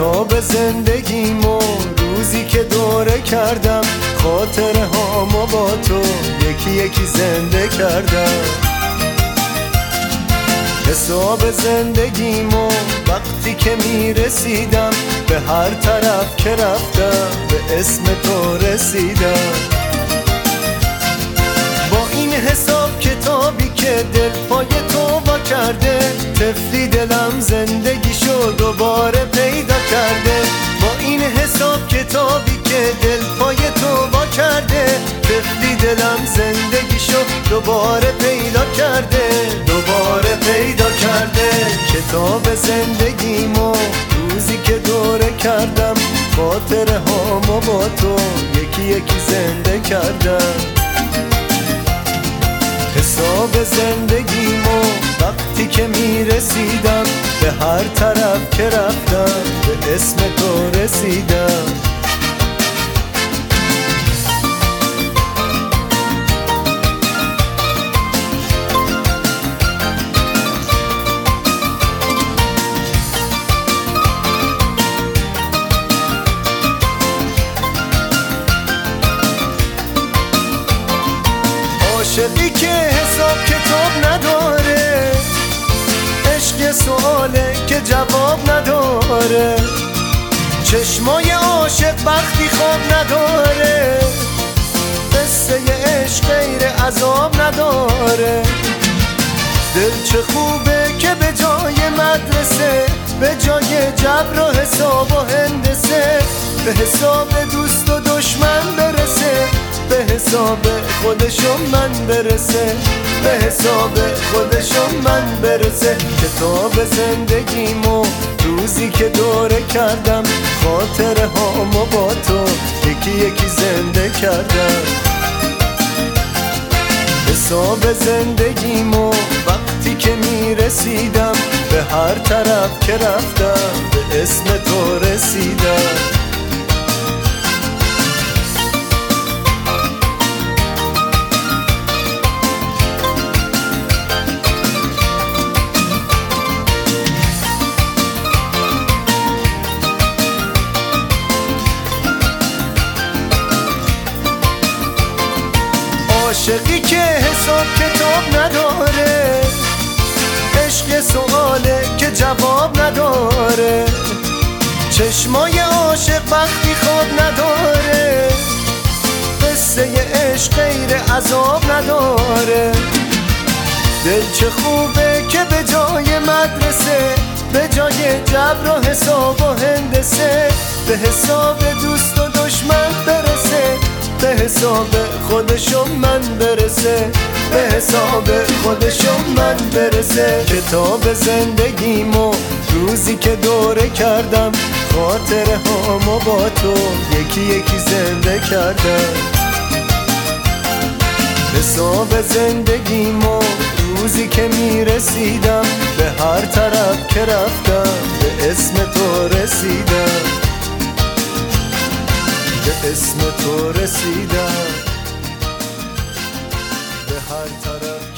حساب زندگیمو روزی که دوره کردم، خاطره هامو با تو یکی یکی زنده کردم. حساب زندگیمو وقتی که میرسیدم، به هر طرف که رفتم به اسم تو رسیدم. با این حساب کتابی که دل پای تو وا کرده، طفلی دلم زندگیشو دوباره پیدا کرده. با این حساب کتابی که دل پای تو وا کرده، طفلی دلم زندگیشو دوباره پیدا کرده، دوباره پیدا کرده. کتاب زندگیمو روزی که دوره کردم، خاطره هامو با تو یکی یکی زنده کردم. حساب زندگیمو وقتی که میرسیدم، به هر طرف که رفتم به اسم تو رسیدم. عاشقی که حساب کتاب نداره، عشق سواله که جواب نداره. چشمای عاشق وقتی خواب نداره، قصه عشق غیر عذاب نداره. دل چه خوبه که به جای مدرسه، به جای جبر و حساب و هندسه، به حساب دوست و دشمن برسه، به حساب خودشو من برسه، به حساب خودشو من برسه. کتاب زندگیمو روزی که دوره کردم، خاطره هامو با تو یکی یکی زنده کردم. حساب زندگیمو وقتی که میرسیدم، به هر طرف که رفتم به اسم تو رسیدم. عاشقی که حساب کتاب نداره، عشق سواله که جواب نداره. چشمای عاشق وقتی خواب نداره، قصه عشق غیر عذاب نداره. دل چه خوبه که به جای مدرسه، به جای جبر و حساب و هندسه، به حساب دوست و دشمن برسه، به حساب خودشو من برسه، به حساب خودشو من برسه. کتاب زندگیمو روزی که دوره کردم، خاطره هامو با تو یکی یکی زنده کردم. حساب زندگیمو روزی که میرسیدم، به هر طرف که رفتم به اسم تو رسیدم، به اسم تو رسیدم، به هر طرف